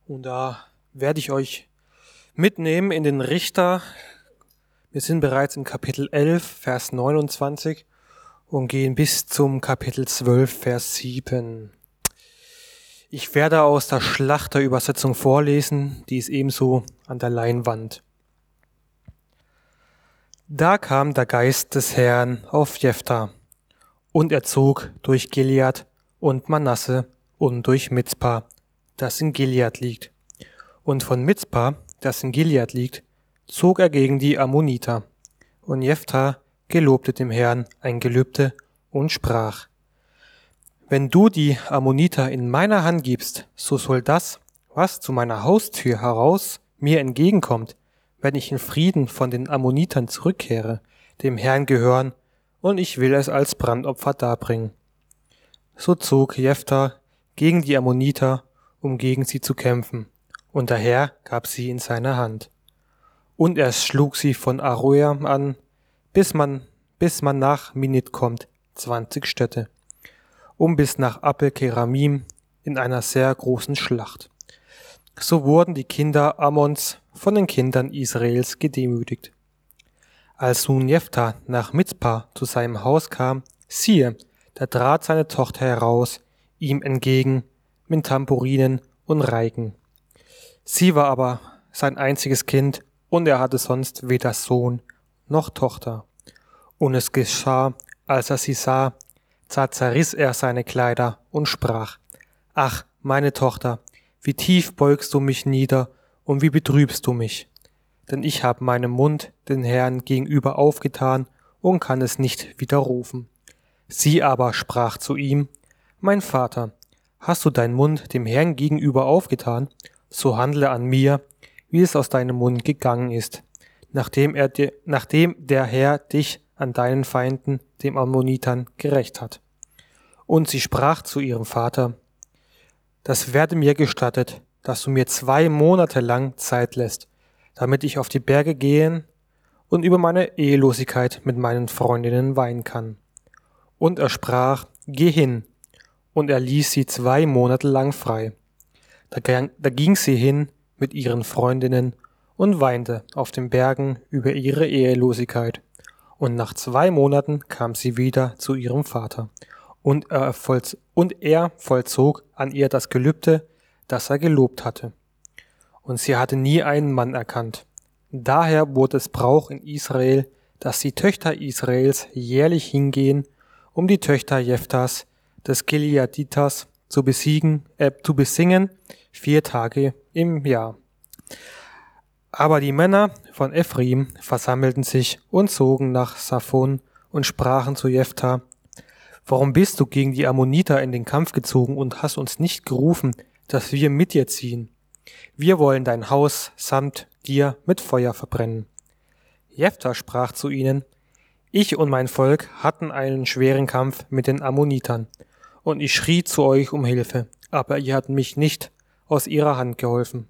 Und da werde ich euch mitnehmen in den Richter. Wir sind bereits im Kapitel 11, Vers 29 und gehen bis zum Kapitel 12, Vers 7. Ich werde aus der Schlachterübersetzung vorlesen, die ist ebenso an der Leinwand. Da kam der Geist des Herrn auf Jephthah, und er zog durch Gilead und Manasse und durch Mizpa, das in Gilead liegt. Und von Mizpa, das in Gilead liegt, zog er gegen die Ammoniter. Und Jephthah gelobte dem Herrn ein Gelübde und sprach: Wenn du die Ammoniter in meiner Hand gibst, so soll das, was zu meiner Haustür heraus mir entgegenkommt, wenn ich in Frieden von den Ammonitern zurückkehre, dem Herrn gehören, und ich will es als Brandopfer darbringen. So zog Jephthah gegen die Ammoniter, um gegen sie zu kämpfen, und der Herr gab sie in seine Hand. Und er schlug sie von Aroer an, bis man nach Minit kommt, 20 Städte, bis nach Abel-Keramim in einer sehr großen Schlacht. So wurden die Kinder Ammons von den Kindern Israels gedemütigt. Als nun Jephthah nach Mizpa zu seinem Haus kam, siehe, da trat seine Tochter heraus, ihm entgegen, mit Tamburinen und Reigen. Sie war aber sein einziges Kind, und er hatte sonst weder Sohn noch Tochter. Und es geschah, als er sie sah, zerriss er seine Kleider und sprach: Ach, meine Tochter, wie tief beugst du mich nieder und wie betrübst du mich? Denn ich habe meinen Mund den Herrn gegenüber aufgetan und kann es nicht widerrufen. Sie aber sprach zu ihm: Mein Vater, hast du deinen Mund dem Herrn gegenüber aufgetan, so handle an mir, wie es aus deinem Mund gegangen ist, nachdem der Herr dich an deinen Feinden, dem Ammonitern, gerächt hat. Und sie sprach zu ihrem Vater: Das werde mir gestattet, dass du mir 2 Monate lang Zeit lässt, damit ich auf die Berge gehen und über meine Ehelosigkeit mit meinen Freundinnen weinen kann. Und er sprach: Geh hin. Und er ließ sie 2 Monate lang frei. Da ging sie hin mit ihren Freundinnen und weinte auf den Bergen über ihre Ehelosigkeit. Und nach 2 Monaten kam sie wieder zu ihrem Vater. Und er vollzog an ihr das Gelübde, das er gelobt hatte. Und sie hatte nie einen Mann erkannt. Daher wurde es Brauch in Israel, dass die Töchter Israels jährlich hingehen, um die Töchter Jephthahs, des Gileaditers, zu besingen 4 Tage im Jahr. Aber die Männer von Ephraim versammelten sich und zogen nach Saphon und sprachen zu Jephthah: Warum bist du gegen die Ammoniter in den Kampf gezogen und hast uns nicht gerufen, dass wir mit dir ziehen? Wir wollen dein Haus samt dir mit Feuer verbrennen. Jephthah sprach zu ihnen: Ich und mein Volk hatten einen schweren Kampf mit den Ammonitern, und ich schrie zu euch um Hilfe, aber ihr habt mich nicht aus ihrer Hand geholfen.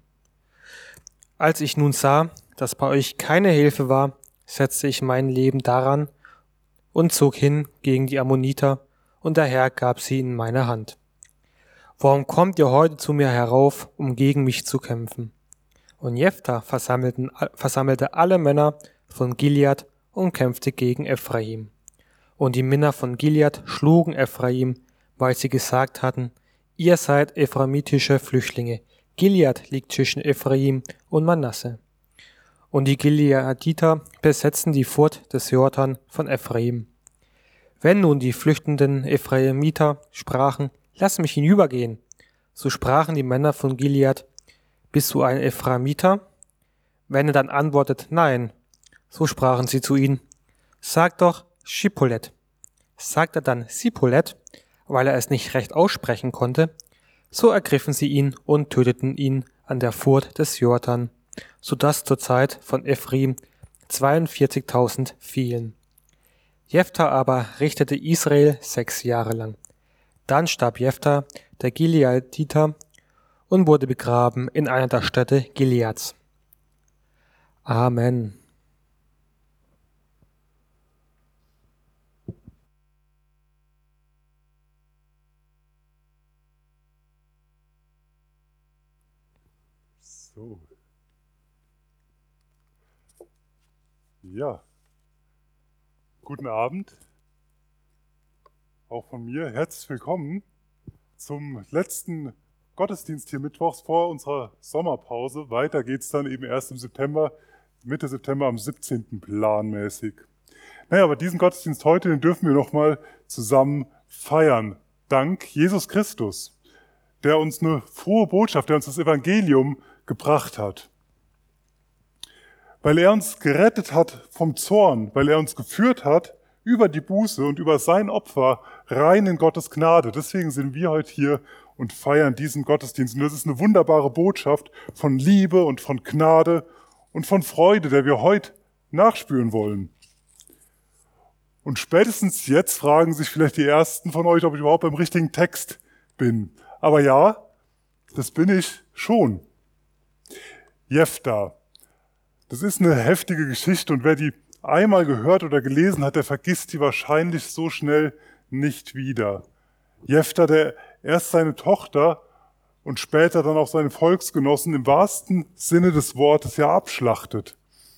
Als ich nun sah, dass bei euch keine Hilfe war, setzte ich mein Leben daran und zog hin gegen die Ammoniter, und der Herr gab sie in meine Hand. Warum kommt ihr heute zu mir herauf, um gegen mich zu kämpfen? Und Jephthah versammelte alle Männer von Gilead und kämpfte gegen Ephraim. Und die Männer von Gilead schlugen Ephraim, weil sie gesagt hatten: Ihr seid ephraimitische Flüchtlinge. Gilead liegt zwischen Ephraim und Manasse. Und die Gileaditer besetzten die Furt des Jordan von Ephraim. Wenn nun die flüchtenden Ephraimiter sprachen: Lass mich hinübergehen, so sprachen die Männer von Gilead: Bist du ein Ephraimiter? Wenn er dann antwortet: Nein, so sprachen sie zu ihm: Sag doch Schippolet. Sagt er dann Sippolet, weil er es nicht recht aussprechen konnte, so ergriffen sie ihn und töteten ihn an der Furt des Jordan, so dass zur Zeit von Ephraim 42.000 fielen. Jephthah aber richtete Israel 6 Jahre lang. Dann starb Jephthah, der Gileaditer, und wurde begraben in einer der Städte Gileads. Amen. So. Ja, guten Abend. Auch von mir herzlich willkommen zum letzten Gottesdienst hier mittwochs vor unserer Sommerpause. Weiter geht es dann eben erst im September, Mitte September am 17. planmäßig. Naja, aber diesen Gottesdienst heute, den dürfen wir nochmal zusammen feiern. Dank Jesus Christus, der uns eine frohe Botschaft, der uns das Evangelium gebracht hat. Weil er uns gerettet hat vom Zorn, weil er uns geführt hat über die Buße und über sein Opfer rein in Gottes Gnade. Deswegen sind wir heute hier und feiern diesen Gottesdienst. Und das ist eine wunderbare Botschaft von Liebe und von Gnade und von Freude, der wir heute nachspüren wollen. Und spätestens jetzt fragen sich vielleicht die Ersten von euch, ob ich überhaupt beim richtigen Text bin. Aber ja, das bin ich schon. Jefta. Das ist eine heftige Geschichte und wer die einmal gehört oder gelesen hat, der vergisst die wahrscheinlich so schnell nicht wieder. Jefta, der erst seine Tochter und später dann auch seine Volksgenossen im wahrsten Sinne des Wortes ja abschlachtet.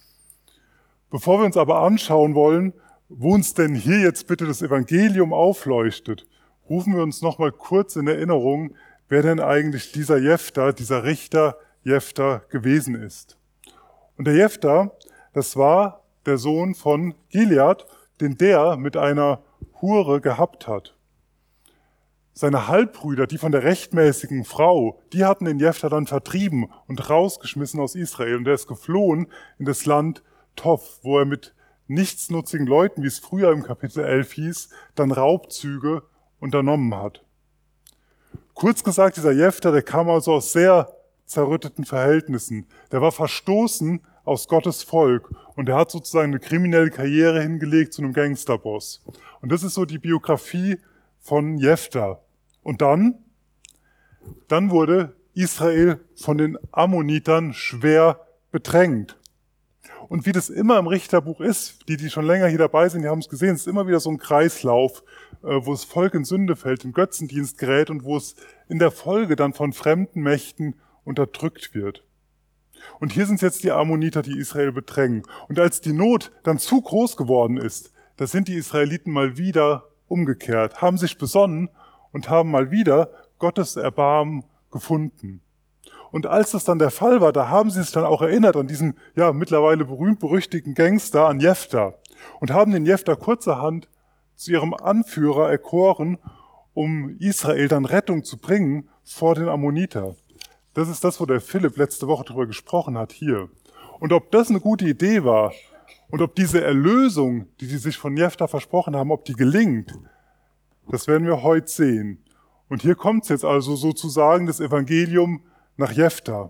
Bevor wir uns aber anschauen wollen, wo uns denn hier jetzt bitte das Evangelium aufleuchtet, rufen wir uns noch mal kurz in Erinnerung, wer denn eigentlich dieser Jefta, dieser Richter Jefta gewesen ist. Und der Jefta, das war der Sohn von Gilead, den der mit einer Hure gehabt hat. Seine Halbbrüder, die von der rechtmäßigen Frau, die hatten den Jefta dann vertrieben und rausgeschmissen aus Israel. Und er ist geflohen in das Land Tof, wo er mit nichtsnutzigen Leuten, wie es früher im Kapitel 11 hieß, dann Raubzüge unternommen hat. Kurz gesagt, dieser Jefta, der kam also aus sehr zerrütteten Verhältnissen. Der war verstoßen aus Gottes Volk und er hat sozusagen eine kriminelle Karriere hingelegt zu einem Gangsterboss. Und das ist so die Biografie von Jefta. Und dann wurde Israel von den Ammonitern schwer bedrängt. Und wie das immer im Richterbuch ist, die schon länger hier dabei sind, die haben es gesehen, es ist immer wieder so ein Kreislauf, wo das Volk in Sünde fällt, in Götzendienst gerät und wo es in der Folge dann von fremden Mächten unterdrückt wird. Und hier sind es jetzt die Ammoniter, die Israel bedrängen. Und als die Not dann zu groß geworden ist, da sind die Israeliten mal wieder umgekehrt, haben sich besonnen und haben mal wieder Gottes Erbarmen gefunden. Und als das dann der Fall war, da haben sie sich dann auch erinnert an diesen mittlerweile berühmt-berüchtigten Gangster, an Jefta, und haben den Jefta kurzerhand zu ihrem Anführer erkoren, um Israel dann Rettung zu bringen vor den Ammoniter. Das ist das, wo der Philipp letzte Woche drüber gesprochen hat hier. Und ob das eine gute Idee war und ob diese Erlösung, die sie sich von Jefta versprochen haben, ob die gelingt, das werden wir heute sehen. Und hier kommt es jetzt also sozusagen das Evangelium nach Jefta.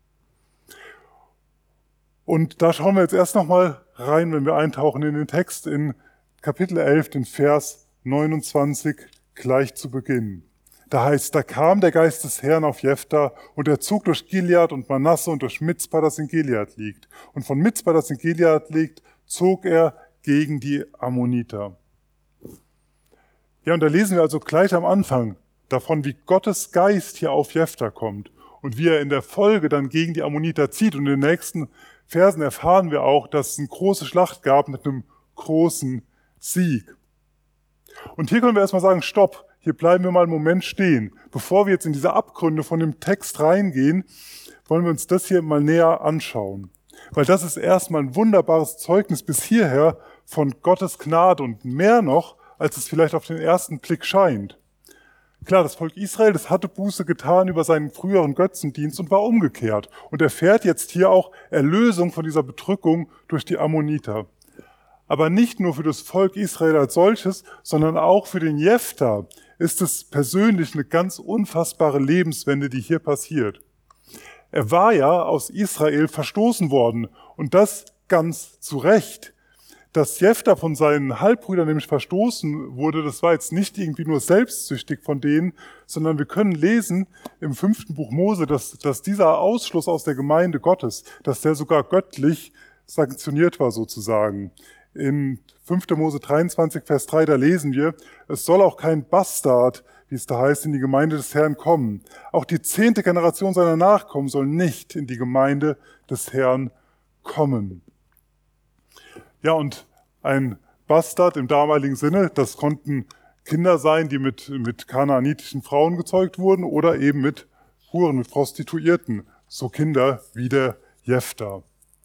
Und da schauen wir jetzt erst nochmal rein, wenn wir eintauchen in den Text in Kapitel 11, den Vers 29, gleich zu Beginn. Da heißt, da kam der Geist des Herrn auf Jefta und er zog durch Gilead und Manasse und durch Mizpa, das in Gilead liegt. Und von Mizpa, das in Gilead liegt, zog er gegen die Ammoniter. Ja, und da lesen wir also gleich am Anfang davon, wie Gottes Geist hier auf Jefta kommt und wie er in der Folge dann gegen die Ammoniter zieht. Und in den nächsten Versen erfahren wir auch, dass es eine große Schlacht gab mit einem großen Sieg. Und hier können wir erstmal sagen, stopp, hier bleiben wir mal einen Moment stehen. Bevor wir jetzt in diese Abgründe von dem Text reingehen, wollen wir uns das hier mal näher anschauen. Weil das ist erstmal ein wunderbares Zeugnis bis hierher von Gottes Gnade und mehr noch, als es vielleicht auf den ersten Blick scheint. Klar, das Volk Israel, das hatte Buße getan über seinen früheren Götzendienst und war umgekehrt und erfährt jetzt hier auch Erlösung von dieser Bedrückung durch die Ammoniter. Aber nicht nur für das Volk Israel als solches, sondern auch für den Jefta ist es persönlich eine ganz unfassbare Lebenswende, die hier passiert. Er war ja aus Israel verstoßen worden und das ganz zu Recht. Dass Jefta von seinen Halbbrüdern nämlich verstoßen wurde, das war jetzt nicht irgendwie nur selbstsüchtig von denen, sondern wir können lesen im 5. Buch Mose, dass dieser Ausschluss aus der Gemeinde Gottes, dass der sogar göttlich sanktioniert war sozusagen. In 5. Mose 23, Vers 3, da lesen wir, es soll auch kein Bastard wie es da heißt, in die Gemeinde des Herrn kommen. Auch die 10. Generation seiner Nachkommen soll nicht in die Gemeinde des Herrn kommen. Ja, und ein Bastard im damaligen Sinne, das konnten Kinder sein, die mit kanaanitischen Frauen gezeugt wurden oder eben mit Huren, mit Prostituierten, so Kinder wie der Jefta.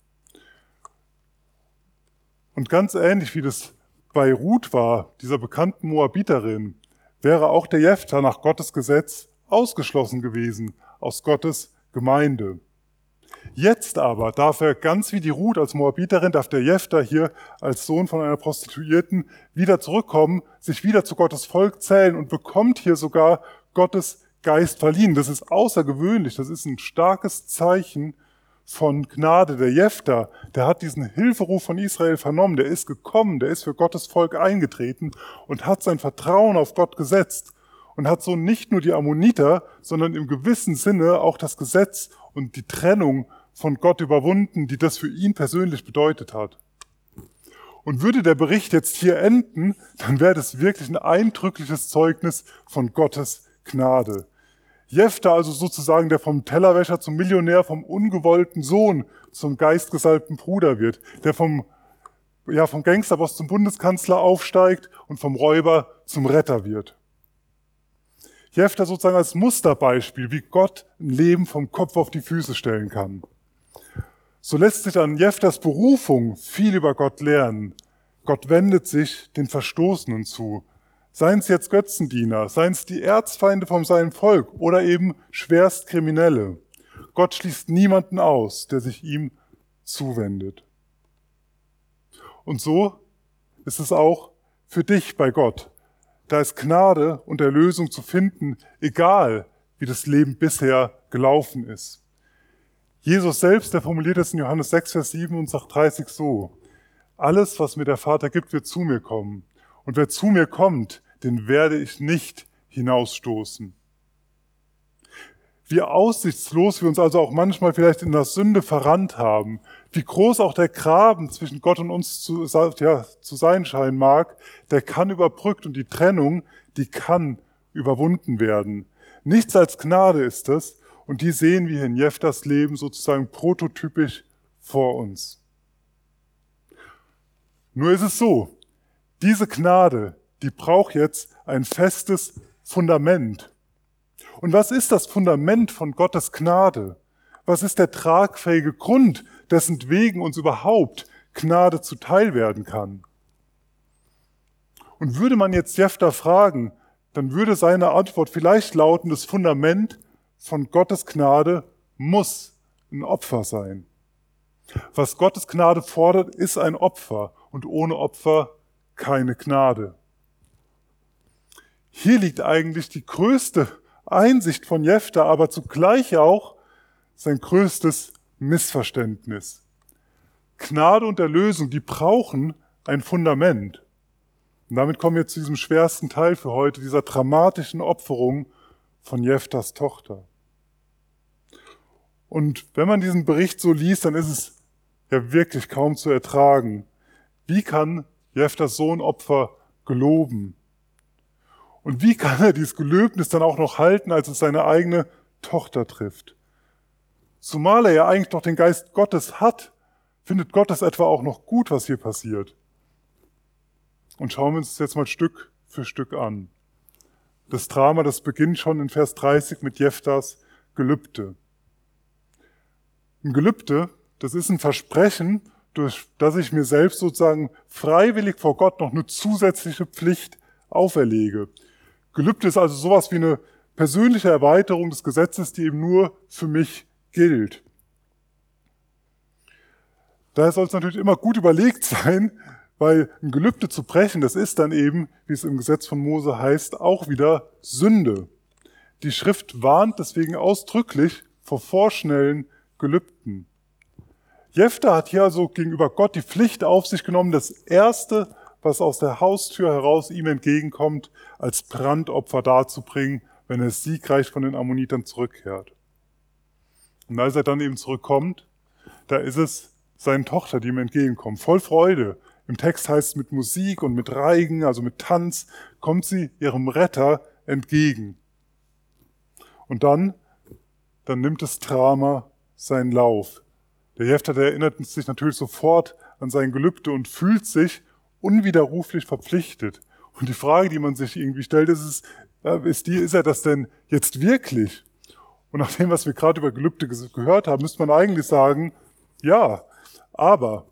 Und ganz ähnlich wie das bei Ruth war, dieser bekannten Moabiterin, wäre auch der Jefta nach Gottes Gesetz ausgeschlossen gewesen aus Gottes Gemeinde. Jetzt aber darf er, ganz wie die Ruth als Moabiterin, darf der Jefta hier als Sohn von einer Prostituierten wieder zurückkommen, sich wieder zu Gottes Volk zählen und bekommt hier sogar Gottes Geist verliehen. Das ist außergewöhnlich, das ist ein starkes Zeichen von Gnade. Der Jefta, der hat diesen Hilferuf von Israel vernommen, der ist gekommen, der ist für Gottes Volk eingetreten und hat sein Vertrauen auf Gott gesetzt und hat so nicht nur die Ammoniter, sondern im gewissen Sinne auch das Gesetz und die Trennung von Gott überwunden, die das für ihn persönlich bedeutet hat. Und würde der Bericht jetzt hier enden, dann wäre das wirklich ein eindrückliches Zeugnis von Gottes Gnade. Jefta, also sozusagen der vom Tellerwäscher zum Millionär, vom ungewollten Sohn zum geistgesalbten Bruder wird, der vom Gangsterboss zum Bundeskanzler aufsteigt und vom Räuber zum Retter wird. Jefta sozusagen als Musterbeispiel, wie Gott ein Leben vom Kopf auf die Füße stellen kann. So lässt sich an Jeftas Berufung viel über Gott lernen. Gott wendet sich den Verstoßenen zu. Seien es jetzt Götzendiener, seien es die Erzfeinde von seinem Volk oder eben Schwerstkriminelle. Gott schließt niemanden aus, der sich ihm zuwendet. Und so ist es auch für dich bei Gott. Da ist Gnade und Erlösung zu finden, egal wie das Leben bisher gelaufen ist. Jesus selbst, der formuliert es in Johannes 6, Vers 37 so: Alles, was mir der Vater gibt, wird zu mir kommen. Und wer zu mir kommt, den werde ich nicht hinausstoßen. Wie aussichtslos wir uns also auch manchmal vielleicht in der Sünde verrannt haben, wie groß auch der Graben zwischen Gott und uns zu sein scheinen mag, der kann überbrückt und die Trennung, die kann überwunden werden. Nichts als Gnade ist es und die sehen wir in Jeftas Leben sozusagen prototypisch vor uns. Nur ist es so, diese Gnade, die braucht jetzt ein festes Fundament. Und was ist das Fundament von Gottes Gnade? Was ist der tragfähige Grund, dessen wegen uns überhaupt Gnade zuteil werden kann? Und würde man jetzt Jefta fragen, dann würde seine Antwort vielleicht lauten, das Fundament von Gottes Gnade muss ein Opfer sein. Was Gottes Gnade fordert, ist ein Opfer und ohne Opfer keine Gnade. Hier liegt eigentlich die größte Einsicht von Jefta, aber zugleich auch sein größtes Missverständnis. Gnade und Erlösung, die brauchen ein Fundament. Und damit kommen wir zu diesem schwersten Teil für heute, dieser dramatischen Opferung von Jeftas Tochter. Und wenn man diesen Bericht so liest, dann ist es ja wirklich kaum zu ertragen. Wie kann Jeftas Sohn Opfer geloben? Und wie kann er dieses Gelöbnis dann auch noch halten, als es seine eigene Tochter trifft? Zumal er ja eigentlich doch den Geist Gottes hat, findet Gott es etwa auch noch gut, was hier passiert. Und schauen wir uns das jetzt mal Stück für Stück an. Das Drama, das beginnt schon in Vers 30 mit Jeftas Gelübde. Ein Gelübde, das ist ein Versprechen, durch das ich mir selbst sozusagen freiwillig vor Gott noch eine zusätzliche Pflicht auferlege. Gelübde ist also sowas wie eine persönliche Erweiterung des Gesetzes, die eben nur für mich gilt. Daher soll es natürlich immer gut überlegt sein, weil ein Gelübde zu brechen, das ist dann eben, wie es im Gesetz von Mose heißt, auch wieder Sünde. Die Schrift warnt deswegen ausdrücklich vor vorschnellen Gelübden. Jefta hat hier also gegenüber Gott die Pflicht auf sich genommen, das Erste, was aus der Haustür heraus ihm entgegenkommt, als Brandopfer darzubringen, wenn er siegreich von den Ammonitern zurückkehrt. Und als er dann eben zurückkommt, da ist es seine Tochter, die ihm entgegenkommt, voll Freude. Im Text heißt es mit Musik und mit Reigen, also mit Tanz, kommt sie ihrem Retter entgegen. Und dann nimmt das Drama seinen Lauf. Der Jefter, der erinnert sich natürlich sofort an sein Gelübde und fühlt sich unwiderruflich verpflichtet. Und die Frage, die man sich irgendwie stellt, ist er das denn jetzt wirklich? Und nach dem, was wir gerade über Gelübde gehört haben, müsste man eigentlich sagen, ja, aber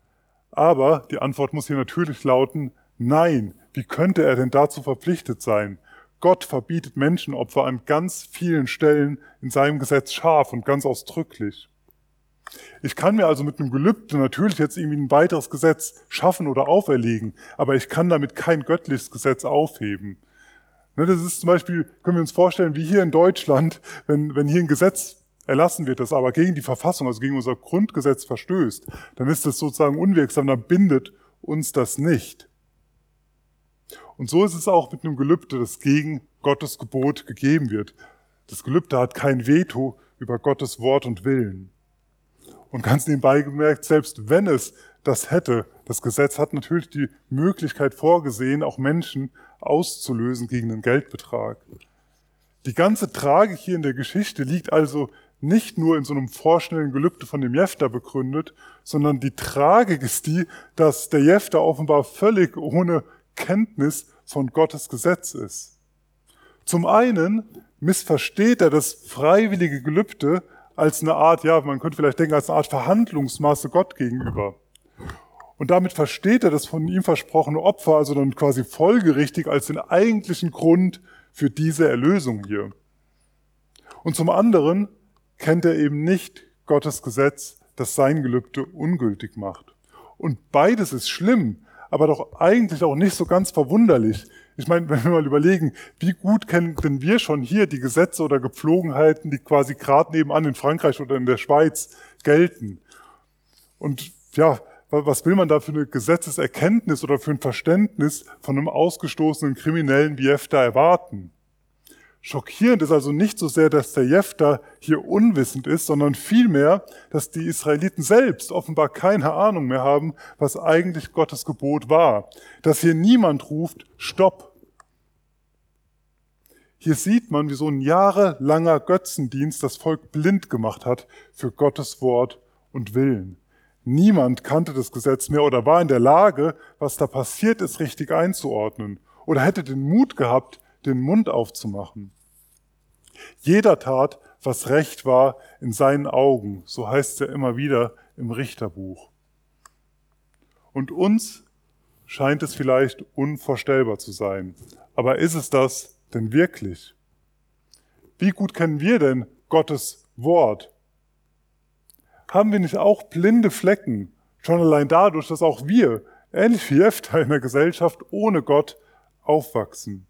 die Antwort muss hier natürlich lauten, nein, wie könnte er denn dazu verpflichtet sein? Gott verbietet Menschenopfer an ganz vielen Stellen in seinem Gesetz scharf und ganz ausdrücklich. Ich kann mir also mit einem Gelübde natürlich jetzt irgendwie ein weiteres Gesetz schaffen oder auferlegen, aber ich kann damit kein göttliches Gesetz aufheben. Das ist zum Beispiel, können wir uns vorstellen, wie hier in Deutschland, wenn hier ein Gesetz erlassen wird, das aber gegen die Verfassung, also gegen unser Grundgesetz verstößt, dann ist das sozusagen unwirksam, dann bindet uns das nicht. Und so ist es auch mit einem Gelübde, das gegen Gottes Gebot gegeben wird. Das Gelübde hat kein Veto über Gottes Wort und Willen. Und ganz nebenbei gemerkt, selbst wenn es das hätte, das Gesetz hat natürlich die Möglichkeit vorgesehen, auch Menschen auszulösen gegen einen Geldbetrag. Die ganze Tragik hier in der Geschichte liegt also nicht nur in so einem vorschnellen Gelübde von dem Jefter begründet, sondern die Tragik ist die, dass der Jefter offenbar völlig ohne Kenntnis von Gottes Gesetz ist. Zum einen missversteht er das freiwillige Gelübde als eine Art, ja, man könnte vielleicht denken, als eine Art Verhandlungsmaße Gott gegenüber. Und damit versteht er das von ihm versprochene Opfer, also dann quasi folgerichtig als den eigentlichen Grund für diese Erlösung hier. Und zum anderen kennt er eben nicht Gottes Gesetz, das sein Gelübde ungültig macht. Und beides ist schlimm, aber doch eigentlich auch nicht so ganz verwunderlich. Ich meine, wenn wir mal überlegen, wie gut kennen denn wir schon hier die Gesetze oder Gepflogenheiten, die quasi gerade nebenan in Frankreich oder in der Schweiz gelten. Und ja, was will man da für eine Gesetzeserkenntnis oder für ein Verständnis von einem ausgestoßenen Kriminellen wie Jefter erwarten? Schockierend ist also nicht so sehr, dass der Jefter hier unwissend ist, sondern vielmehr, dass die Israeliten selbst offenbar keine Ahnung mehr haben, was eigentlich Gottes Gebot war. Dass hier niemand ruft, Stopp. Hier sieht man, wie so ein jahrelanger Götzendienst das Volk blind gemacht hat für Gottes Wort und Willen. Niemand kannte das Gesetz mehr oder war in der Lage, was da passiert ist, richtig einzuordnen. Oder hätte den Mut gehabt, den Mund aufzumachen. Jeder tat, was recht war in seinen Augen, so heißt es ja immer wieder im Richterbuch. Und uns scheint es vielleicht unvorstellbar zu sein. Aber ist es das denn wirklich? Wie gut kennen wir denn Gottes Wort? Haben wir nicht auch blinde Flecken, schon allein dadurch, dass auch wir, ähnlich wie Jefter in der Gesellschaft, ohne Gott aufwachsen?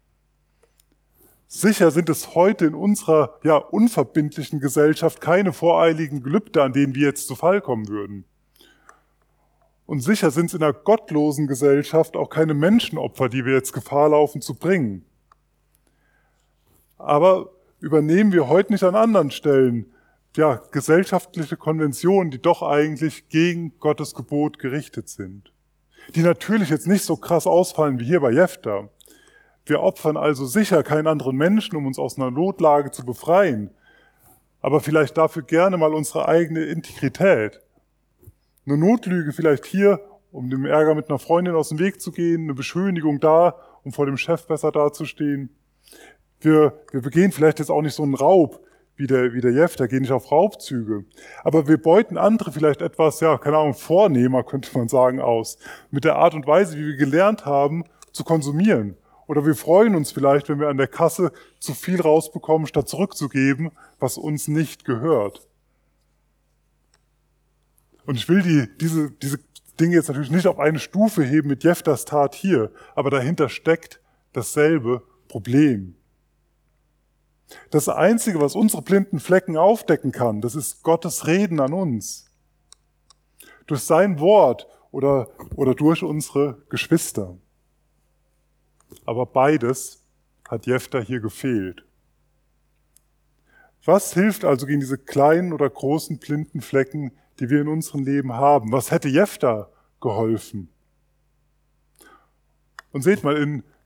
Sicher sind es heute in unserer unverbindlichen Gesellschaft keine voreiligen Gelübde, an denen wir jetzt zu Fall kommen würden. Und sicher sind es in einer gottlosen Gesellschaft auch keine Menschenopfer, die wir jetzt Gefahr laufen zu bringen. Aber übernehmen wir heute nicht an anderen Stellen gesellschaftliche Konventionen, die doch eigentlich gegen Gottes Gebot gerichtet sind. Die natürlich jetzt nicht so krass ausfallen wie hier bei Jefter. Wir opfern also sicher keinen anderen Menschen, um uns aus einer Notlage zu befreien, aber vielleicht dafür gerne mal unsere eigene Integrität. Eine Notlüge vielleicht hier, um dem Ärger mit einer Freundin aus dem Weg zu gehen, eine Beschönigung da, um vor dem Chef besser dazustehen. Wir begehen vielleicht jetzt auch nicht so einen Raub wie der Jefter, gehen nicht auf Raubzüge, aber wir beuten andere vielleicht etwas, vornehmer könnte man sagen, aus, mit der Art und Weise, wie wir gelernt haben, zu konsumieren. Oder wir freuen uns vielleicht, wenn wir an der Kasse zu viel rausbekommen, statt zurückzugeben, was uns nicht gehört. Und ich will diese Dinge jetzt natürlich nicht auf eine Stufe heben mit Jefters Tat hier, aber dahinter steckt dasselbe Problem. Das Einzige, was unsere blinden Flecken aufdecken kann, das ist Gottes Reden an uns. Durch sein Wort oder durch unsere Geschwister. Aber beides hat Jefter hier gefehlt. Was hilft also gegen diese kleinen oder großen blinden Flecken, die wir in unserem Leben haben? Was hätte Jefter geholfen? Und seht mal, in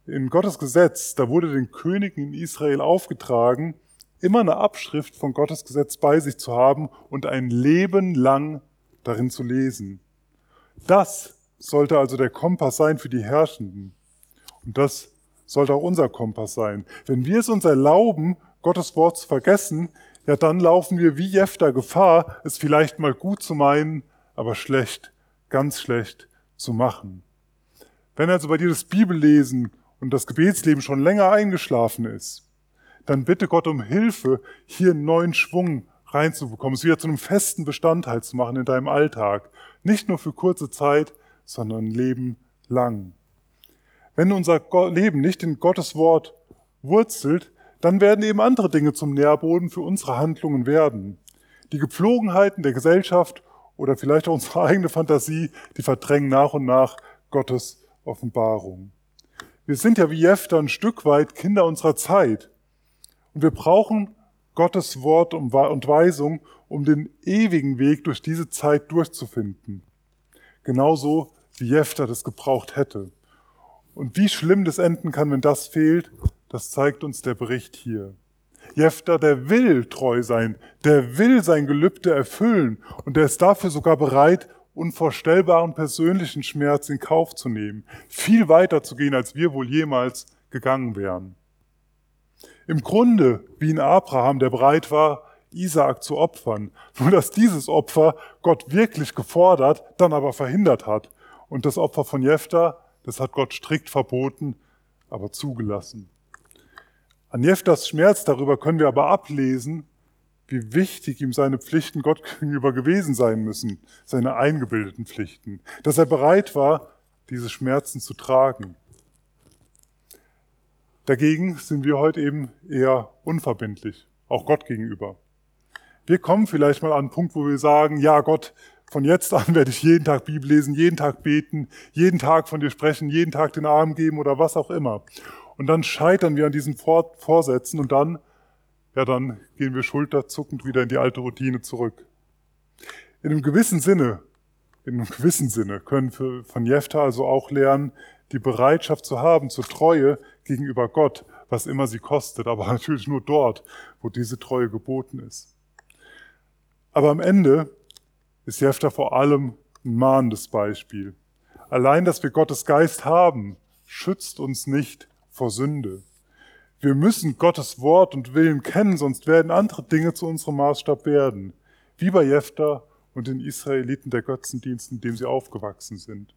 In Gottes Gesetz, da wurde den Königen in Israel aufgetragen, immer eine Abschrift von Gottes Gesetz bei sich zu haben und ein Leben lang darin zu lesen. Das sollte also der Kompass sein für die Herrschenden. Und das sollte auch unser Kompass sein. Wenn wir es uns erlauben, Gottes Wort zu vergessen, ja, dann laufen wir wie Jefta Gefahr, es vielleicht mal gut zu meinen, aber schlecht, ganz schlecht zu machen. Wenn also bei dir das Bibellesen und das Gebetsleben schon länger eingeschlafen ist, dann bitte Gott um Hilfe, hier einen neuen Schwung reinzubekommen, es wieder zu einem festen Bestandteil zu machen in deinem Alltag. Nicht nur für kurze Zeit, sondern ein Leben lang. Wenn unser Leben nicht in Gottes Wort wurzelt, dann werden eben andere Dinge zum Nährboden für unsere Handlungen werden. Die Gepflogenheiten der Gesellschaft oder vielleicht auch unsere eigene Fantasie, die verdrängen nach und nach Gottes Offenbarung. Wir sind ja wie Jefta ein Stück weit Kinder unserer Zeit. Und wir brauchen Gottes Wort und Weisung, um den ewigen Weg durch diese Zeit durchzufinden. Genauso wie Jefta das gebraucht hätte. Und wie schlimm das enden kann, wenn das fehlt, das zeigt uns der Bericht hier. Jefta, der will treu sein, der will sein Gelübde erfüllen und der ist dafür sogar bereit, unvorstellbaren persönlichen Schmerz in Kauf zu nehmen, viel weiter zu gehen, als wir wohl jemals gegangen wären. Im Grunde wie in Abraham, der bereit war, Isaak zu opfern, nur dass dieses Opfer Gott wirklich gefordert, dann aber verhindert hat. Und das Opfer von Jefta, das hat Gott strikt verboten, aber zugelassen. An Jeftas Schmerz darüber können wir aber ablesen, wie wichtig ihm seine Pflichten Gott gegenüber gewesen sein müssen, seine eingebildeten Pflichten, dass er bereit war, diese Schmerzen zu tragen. Dagegen sind wir heute eben eher unverbindlich, auch Gott gegenüber. Wir kommen vielleicht mal an einen Punkt, wo wir sagen, ja Gott, von jetzt an werde ich jeden Tag Bibel lesen, jeden Tag beten, jeden Tag von dir sprechen, jeden Tag den Arm geben oder was auch immer. Und dann scheitern wir an diesen Vorsätzen und dann gehen wir schulterzuckend wieder in die alte Routine zurück. In einem gewissen Sinne können wir von Jefta also auch lernen, die Bereitschaft zu haben, zur Treue gegenüber Gott, was immer sie kostet, aber natürlich nur dort, wo diese Treue geboten ist. Aber am Ende ist Jefta vor allem ein mahnendes Beispiel. Allein, dass wir Gottes Geist haben, schützt uns nicht vor Sünde. Wir müssen Gottes Wort und Willen kennen, sonst werden andere Dinge zu unserem Maßstab werden. Wie bei Jefta und den Israeliten der Götzendienst, in dem sie aufgewachsen sind.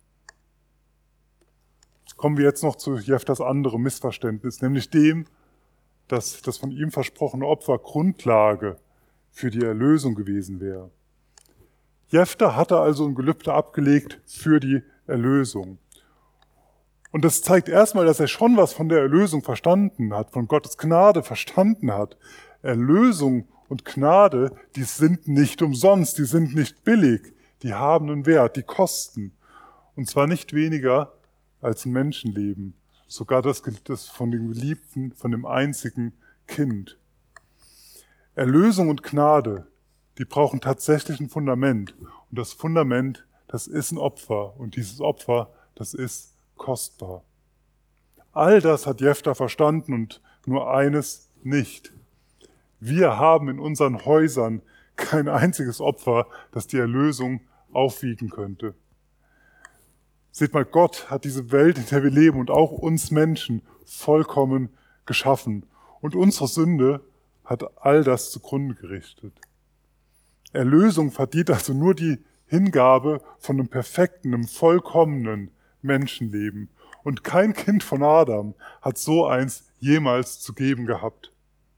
Kommen wir jetzt noch zu Jeftas anderem Missverständnis, nämlich dem, dass das von ihm versprochene Opfer Grundlage für die Erlösung gewesen wäre. Jefta hatte also ein Gelübde abgelegt für die Erlösung. Und das zeigt erstmal, dass er schon was von der Erlösung verstanden hat, von Gottes Gnade verstanden hat. Erlösung und Gnade, die sind nicht umsonst, die sind nicht billig, die haben einen Wert, die kosten. Und zwar nicht weniger als ein Menschenleben, sogar das von dem Geliebten, von dem einzigen Kind. Erlösung und Gnade, die brauchen tatsächlich ein Fundament. Und das Fundament, das ist ein Opfer. Und dieses Opfer, das ist kostbar. All das hat Jefta verstanden und nur eines nicht. Wir haben in unseren Häusern kein einziges Opfer, das die Erlösung aufwiegen könnte. Seht mal, Gott hat diese Welt, in der wir leben und auch uns Menschen vollkommen geschaffen. Und unsere Sünde hat all das zugrunde gerichtet. Erlösung verdient also nur die Hingabe von einem perfekten, einem vollkommenen Menschenleben. Und kein Kind von Adam hat so eins jemals zu geben gehabt.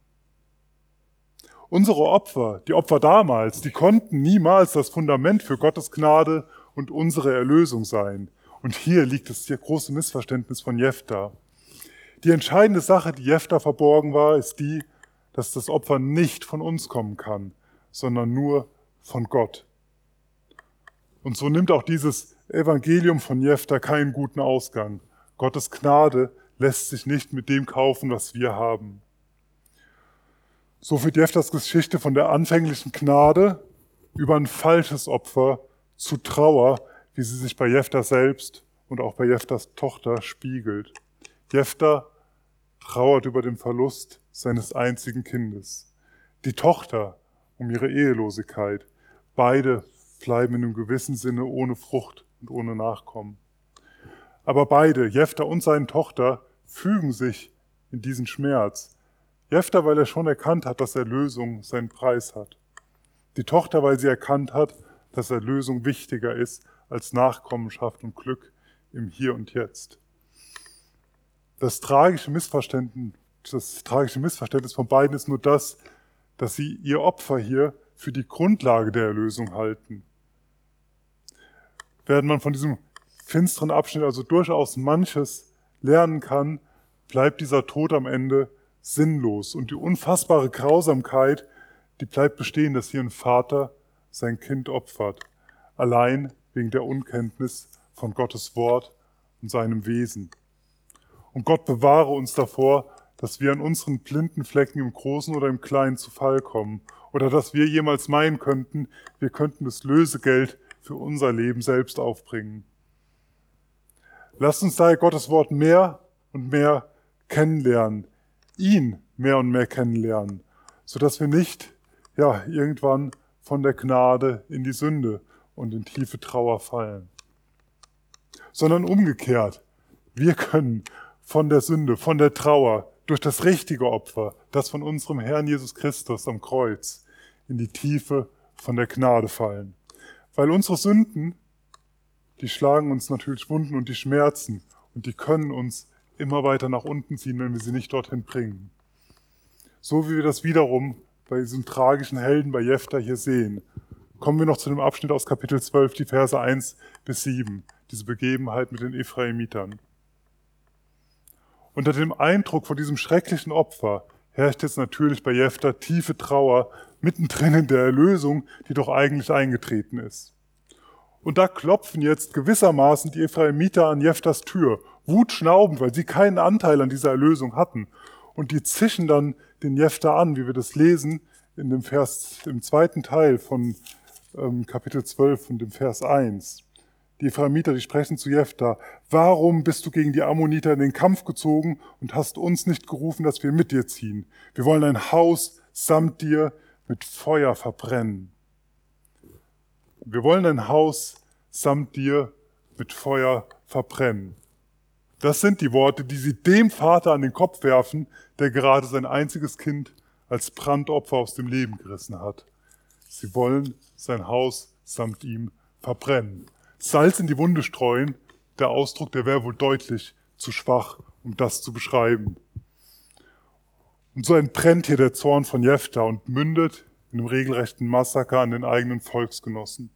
Unsere Opfer, die Opfer damals, die konnten niemals das Fundament für Gottes Gnade und unsere Erlösung sein. Und hier liegt das große Missverständnis von Jefta. Die entscheidende Sache, die Jefta verborgen war, ist die, dass das Opfer nicht von uns kommen kann, sondern nur von Gott. Und so nimmt auch dieses Evangelium von Jefta keinen guten Ausgang. Gottes Gnade lässt sich nicht mit dem kaufen, was wir haben. So führt Jeftas Geschichte von der anfänglichen Gnade über ein falsches Opfer zu Trauer, wie sie sich bei Jefta selbst und auch bei Jeftas Tochter spiegelt. Jefta trauert über den Verlust seines einzigen Kindes. Die Tochter um ihre Ehelosigkeit. Beide bleiben in einem gewissen Sinne ohne Frucht und ohne Nachkommen. Aber beide, Jefta und seine Tochter, fügen sich in diesen Schmerz. Jefta, weil er schon erkannt hat, dass Erlösung seinen Preis hat. Die Tochter, weil sie erkannt hat, dass Erlösung wichtiger ist als Nachkommenschaft und Glück im Hier und Jetzt. Das tragische Missverständnis von beiden ist nur das, dass sie ihr Opfer hier für die Grundlage der Erlösung halten. Während man von diesem finsteren Abschnitt also durchaus manches lernen kann, bleibt dieser Tod am Ende sinnlos. Und die unfassbare Grausamkeit, die bleibt bestehen, dass hier ein Vater sein Kind opfert. Allein wegen der Unkenntnis von Gottes Wort und seinem Wesen. Und Gott bewahre uns davor, dass wir an unseren blinden Flecken im Großen oder im Kleinen zu Fall kommen. Oder dass wir jemals meinen könnten, wir könnten das Lösegeld für unser Leben selbst aufbringen. Lasst uns daher Gottes Wort mehr und mehr kennenlernen, ihn mehr und mehr kennenlernen, sodass wir nicht irgendwann von der Gnade in die Sünde und in tiefe Trauer fallen, sondern umgekehrt. Wir können von der Sünde, von der Trauer, durch das richtige Opfer, das von unserem Herrn Jesus Christus am Kreuz, in die Tiefe von der Gnade fallen. Weil unsere Sünden, die schlagen uns natürlich Wunden und die schmerzen und die können uns immer weiter nach unten ziehen, wenn wir sie nicht dorthin bringen. So wie wir das wiederum bei diesem tragischen Helden bei Jefta hier sehen, kommen wir noch zu dem Abschnitt aus Kapitel 12, die Verse 1-7, diese Begebenheit mit den Ephraimitern. Unter dem Eindruck von diesem schrecklichen Opfer herrscht jetzt natürlich bei Jefta tiefe Trauer mittendrin in der Erlösung, die doch eigentlich eingetreten ist. Und da klopfen jetzt gewissermaßen die Ephraimiter an Jeftas Tür, wutschnaubend, weil sie keinen Anteil an dieser Erlösung hatten. Und die zischen dann den Jefta an, wie wir das lesen in dem im zweiten Teil von Kapitel 12 und dem Vers 1. Die Ephraimiter, die sprechen zu Jefta: Warum bist du gegen die Ammoniter in den Kampf gezogen und hast uns nicht gerufen, dass wir mit dir ziehen? Wir wollen ein Haus samt dir mit Feuer verbrennen. Wir wollen ein Haus samt dir mit Feuer verbrennen. Das sind die Worte, die sie dem Vater an den Kopf werfen, der gerade sein einziges Kind als Brandopfer aus dem Leben gerissen hat. Sie wollen sein Haus samt ihm verbrennen. Salz in die Wunde streuen, der Ausdruck, der wäre wohl deutlich zu schwach, um das zu beschreiben. Und so entbrennt hier der Zorn von Jefta und mündet in einem regelrechten Massaker an den eigenen Volksgenossen.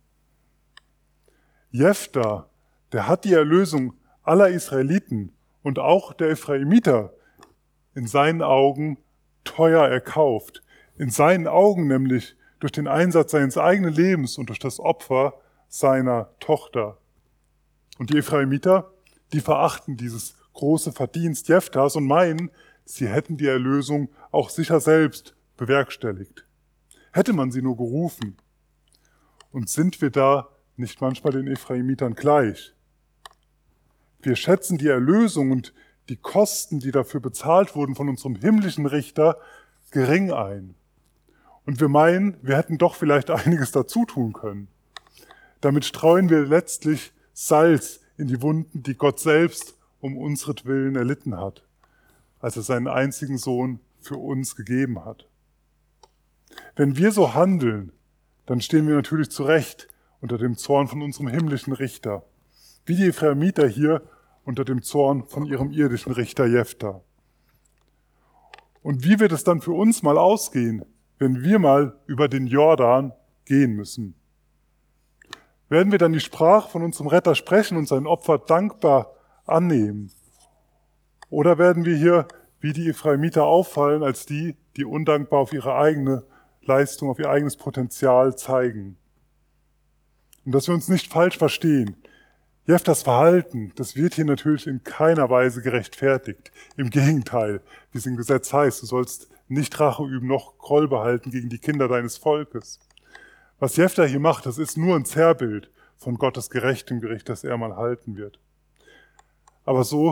Jefta, der hat die Erlösung aller Israeliten und auch der Ephraimiter in seinen Augen teuer erkauft. In seinen Augen nämlich durch den Einsatz seines eigenen Lebens und durch das Opfer seiner Tochter. Und die Ephraimiter, die verachten dieses große Verdienst Jeftas und meinen, sie hätten die Erlösung auch sicher selbst bewerkstelligt. Hätte man sie nur gerufen. Und sind wir da nicht manchmal den Ephraimitern gleich? Wir schätzen die Erlösung und die Kosten, die dafür bezahlt wurden von unserem himmlischen Richter, gering ein. Und wir meinen, wir hätten doch vielleicht einiges dazu tun können. Damit streuen wir letztlich Salz in die Wunden, die Gott selbst um unsretwillen erlitten hat, als er seinen einzigen Sohn für uns gegeben hat. Wenn wir so handeln, dann stehen wir natürlich zu Recht unter dem Zorn von unserem himmlischen Richter, wie die Ephraimiter hier unter dem Zorn von ihrem irdischen Richter Jefta. Und wie wird es dann für uns mal ausgehen, wenn wir mal über den Jordan gehen müssen? Werden wir dann die Sprache von unserem Retter sprechen und sein Opfer dankbar annehmen? Oder werden wir hier wie die Ephraimiter auffallen als die, die undankbar auf ihre eigene Leistung, auf ihr eigenes Potenzial zeigen? Und dass wir uns nicht falsch verstehen, Jeftas Verhalten, das wird hier natürlich in keiner Weise gerechtfertigt. Im Gegenteil, wie es im Gesetz heißt, du sollst nicht Rache üben, noch Groll behalten gegen die Kinder deines Volkes. Was Jefta hier macht, das ist nur ein Zerrbild von Gottes gerechtem Gericht, das er mal halten wird. Aber so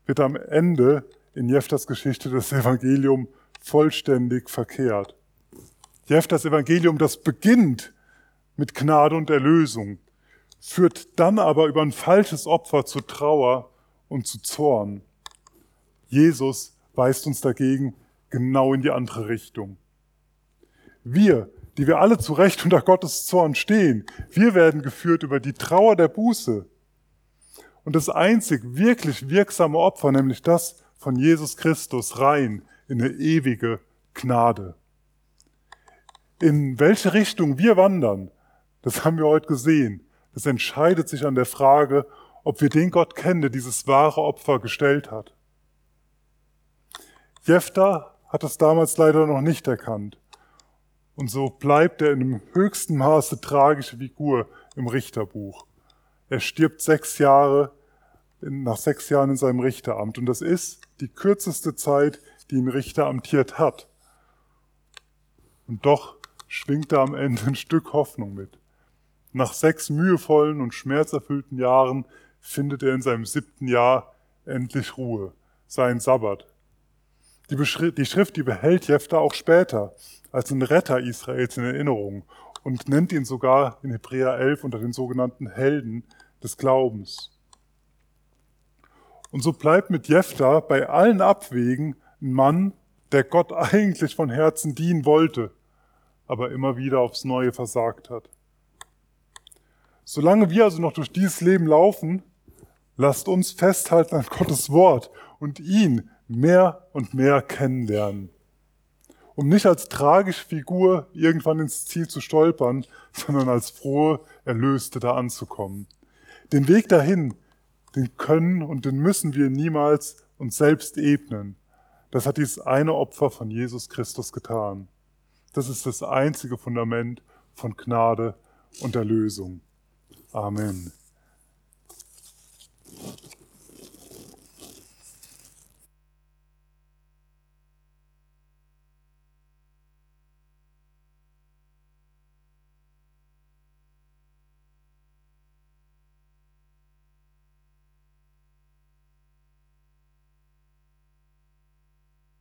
wird am Ende in Jeftas Geschichte das Evangelium vollständig verkehrt. Jeftas Evangelium, das beginnt mit Gnade und Erlösung, führt dann aber über ein falsches Opfer zu Trauer und zu Zorn. Jesus weist uns dagegen genau in die andere Richtung. Wir, die wir alle zu Recht unter Gottes Zorn stehen, wir werden geführt über die Trauer der Buße. Und das einzig wirklich wirksame Opfer, nämlich das von Jesus Christus, rein in eine ewige Gnade. In welche Richtung wir wandern, das haben wir heute gesehen. Das entscheidet sich an der Frage, ob wir den Gott kennen, der dieses wahre Opfer gestellt hat. Jefta hat es damals leider noch nicht erkannt. Und so bleibt er in einem höchsten Maße tragische Figur im Richterbuch. Er stirbt nach 6 Jahren in seinem Richteramt. Und das ist die kürzeste Zeit, die ein Richter amtiert hat. Und doch schwingt er am Ende ein Stück Hoffnung mit. Nach 6 mühevollen und schmerzerfüllten Jahren findet er in seinem 7. Jahr endlich Ruhe, seinen Sabbat. Die Schrift, die behält Jefta auch später als einen Retter Israels in Erinnerung und nennt ihn sogar in Hebräer 11 unter den sogenannten Helden des Glaubens. Und so bleibt mit Jefta bei allen Abwägen ein Mann, der Gott eigentlich von Herzen dienen wollte, aber immer wieder aufs Neue versagt hat. Solange wir also noch durch dieses Leben laufen, lasst uns festhalten an Gottes Wort und ihn mehr und mehr kennenlernen, um nicht als tragische Figur irgendwann ins Ziel zu stolpern, sondern als frohe Erlöste da anzukommen. Den Weg dahin, den können und den müssen wir niemals uns selbst ebnen. Das hat dieses eine Opfer von Jesus Christus getan. Das ist das einzige Fundament von Gnade und Erlösung. Amen.